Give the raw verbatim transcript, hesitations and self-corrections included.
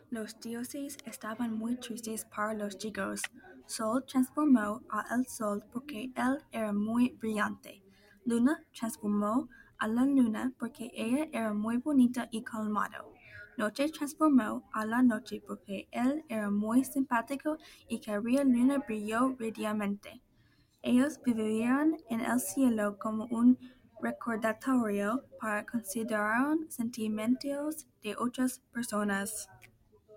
Los dioses estaban muy tristes para los chicos. Sol transformó a el sol porque él era muy brillante. Luna transformó a la luna porque ella era muy bonita y calmado. Noche transformó a la noche porque él era muy simpático y quería luna brilló radiante. Ellos vivían en el cielo como un recordatorio para considerar sentimientos de otras personas.